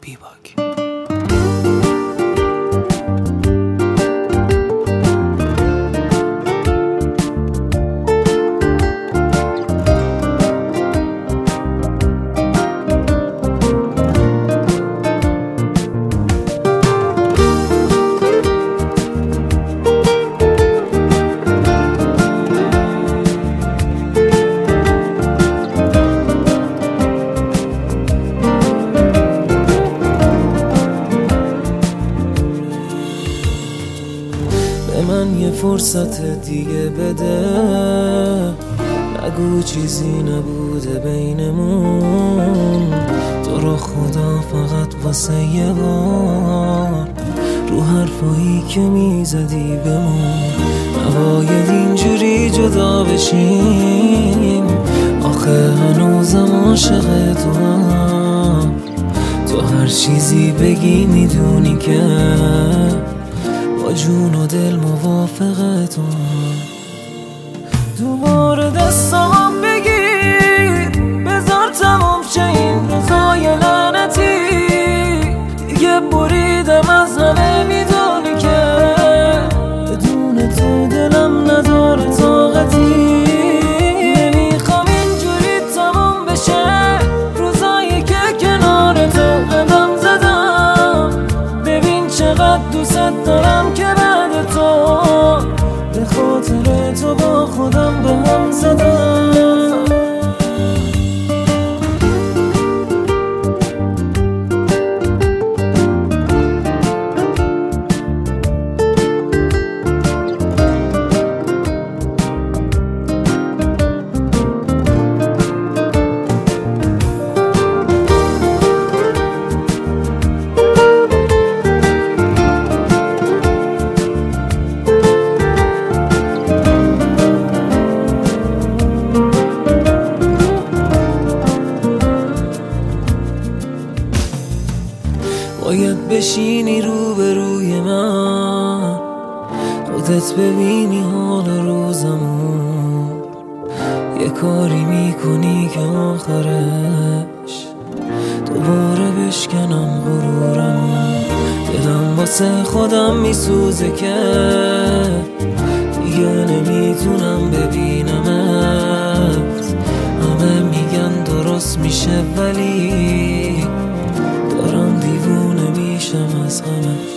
بیباک. به من یه فرصت دیگه بده، نگو چیزی نبوده بینمون. تو رو خدا فقط واسه یه بار رو حرفایی که میزدی بمون. نباید اینجوری جدا بشیم، آخه هنوزم عاشق توام. تو هر چیزی بگی میدونی که با جون و دل موافق تو. دوباره دستام بگیر، بذار تموم شه این روزای لعنتی. دیگه بریدم از همه، میدونی که بدون تو دلم نداره طاقتی. نمیخوام اینجوری تموم بشه روزایی که کنار تو قدم زدم. ببین چقدر دوست دارم که بعد تو به خاطر تو با خودم به هم زدم. باید بشینی روبروی من، خودت ببینی حال روزمون. یه کاری میکنی که آخرش دوباره بشکنم غرورمون. دلم واسه خودم میسوزه که دیگه نمیتونم ببینمت. همه میگن درست میشه ولی دارم دیوونه میشم از همه.